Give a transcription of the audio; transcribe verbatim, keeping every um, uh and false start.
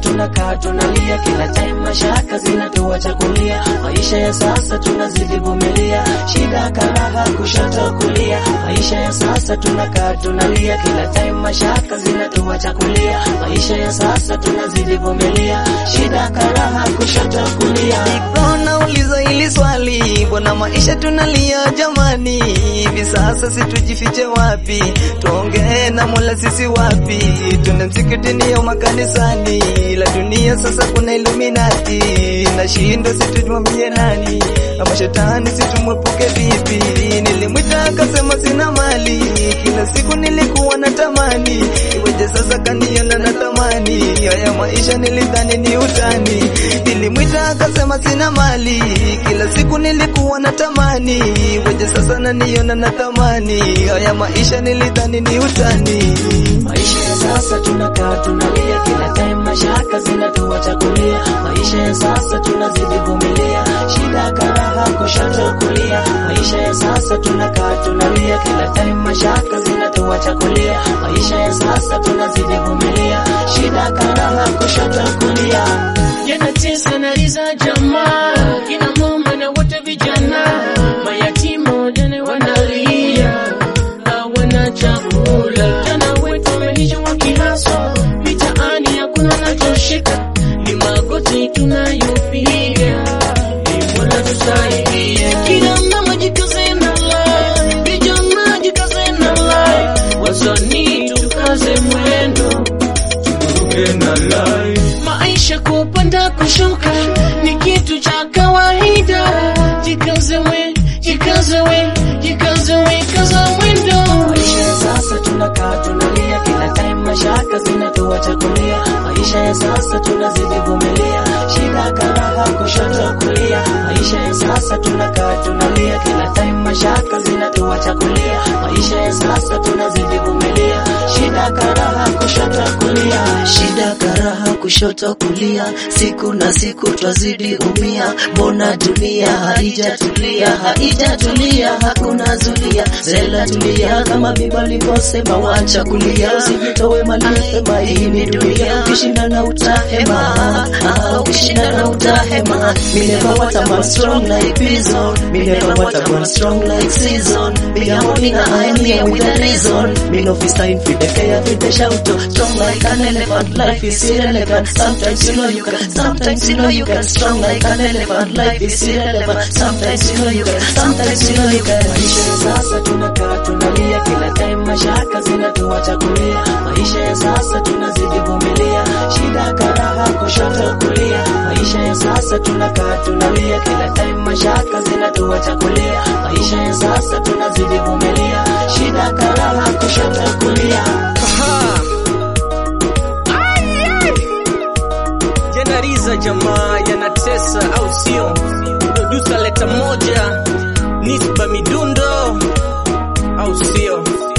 tunakaa tunalia, kila time mashaka zinatuacha kulia. Maisha ya sasa tunazidi vumilia, shida karaha kushoto kulia. Maisha ya sasa tunakaa tunalia, kila time mashaka zinatuacha kulia. Maisha ya sasa tunazidi vumilia, shida karaha kushoto kulia. Nikona uliza hili swali, mbona maisha tunalia jamani? Hivi sasa situjifiche wapi? Tuongee na Mola sisi wapi? Tuna msikitini au makanisani? La dunia sasa kuna Illuminati, nashinda situmwambie nani? Ama shetani situmwepuke vipi? Nilimwita akasema sina mali, kila siku nilikuwa natamani, iweje sasa kaniona natamani? Haya maisha nilidhani ni utani. Nilimwita akasema sina mali, kila siku nilikuwa natamani, iweje sasa naniona natamani? Haya maisha nilidhani ni utani. Maisha ya sasa tunakaa tunalia, kila time mashaka zinatuacha kulia. Maisha ya sasa tunazidi vumilia, shida karaha kushoto kulia. Maisha ya sasa tunakaa tunalia, kila time mashaka zinatuacha kulia. Maisha ya sasa tunazidi vumilia, shida karaha kushoto kulia. Yanatesa na riza jamaa, kina mama na wote vijana, mayatima wajane wanalia, hawana chakula. Jana wetu wameishi wakihaswa, mitaani hakuna nachoshika, ni magoti tunayopiga, ni Mola tusaidie. Kila mama jikaze na life, vijana jikaze na life, wasanii tukaze mwendo, tukuruke na life. Maisha kupanda kushuka ni kitu cha kawaida, jikaze we, jikaze we, jikaze we, kaza mwendo. Maisha ya sasa tunakaa tunalia, kila time mashaka zinatuacha kulia. Maisha ya sasa tunazidi vumilia, shida karaha kushoto kulia. Maisha ya sasa tunakaa tunalia, kila time mashaka zinatuacha kulia. Maisha ya sasa tunazidi vumilia, shida karaha kushoto kulia. Shida karaha kushoto kulia, siku na siku twazidi umia. Mbona dunia haijatulia, haijatulia, hakuna zulia. Zela tulia kama Biblia ilivyosema, wacha kulia, usijitoe mali sema hii ni dunia. Ukishinda na utahema, ah, ukishinda na utahema. Me never want a man strong like Bison, me never want a man strong like Season. Me a money na I am here with a reason. Me no fi sign fi the care fi the shout, strong like an elephant. Life is irrelevant, sometimes you know you can, sometimes you know you can. Strong like an elephant, life is irrelevant, sometimes you know you can, sometimes you know you can. Maisha ya sasa tunakaa tunalia, kila time mashaka zinatuacha kulia. Maisha ya sasa tunazidi vumilia, shida karaha kushoto kulia. Maisha ya sasa tunakaa tunalia, kila time mashaka zinatuacha kulia. Maisha ya sasa tunazidi vumilia, shida karaha kushoto kulia. Yanariza jamaa, yanatesa au sio? Producer leta moja, Nisba Midundo au sio?